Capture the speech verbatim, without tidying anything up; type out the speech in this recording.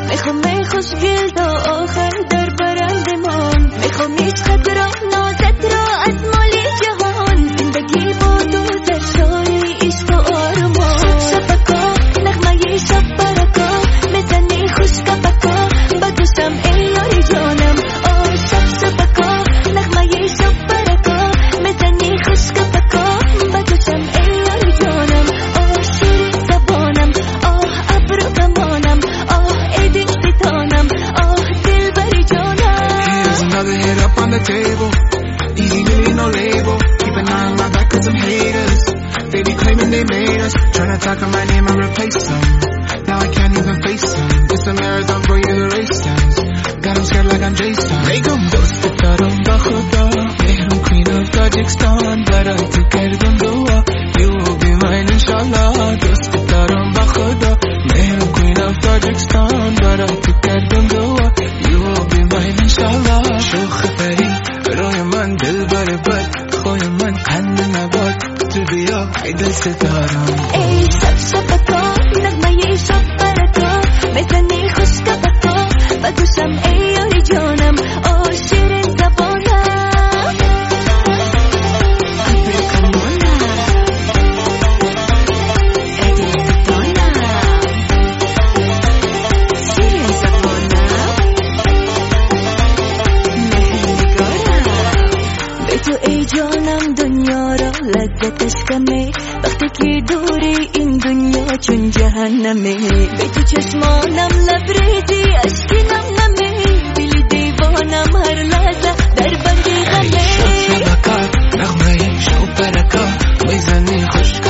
میخوام می خوشگل تا آخر در برندمان، میخوام عشقت را نازت را از مال جهان، زندگی با تو در شای عشق و آرمان. شبکا نغمه شب برکا میزنی خوش کبکا با دوشم ای یاری جانم. آه شب شبکا نغمه شب برکا میزنی خوش کبکا با دوشم ای یاری جانم. آه شیر زبانم، آه ابرو کمانم، آه ای دل ستانم، آه دل بری جانم. Here's another hit up on the table, easy money no label, keep an eye on my back cause some haters, they be claiming they made us, tryna talk on my name and replace them, now I can't even face them, it's a marathon for you to race times, got them scared like I'm Jason. Make them dost taram da khuda, mehrum queen of Tajikistan, barat kardam dua, you will be mine inshallah. Dost taram da khuda, mehrum queen of Tajikistan, barat kardam dua, you will be mine inshallah. شوخ پری روی من دل بر بد، خوی من قند نبات تو بیا ای دل ستارم. ای شب شبکا نغمه شب برکا میزنی خوش کبکا با دوشم ای یاری جانم. آه شیرین زبانم، ابرو کمانم، ای دل ستانم. شیرین زبانم، به تو ای جانم دنیا را لذتش کمه، وقتی که دوری این دنیا چون جهنمه. به تو چشمانم لبریزی اشکی نم نمه، دل دیوانم هر لحظه در بندی غمه. شب شبکا نغمه شب برکا میزنی خوش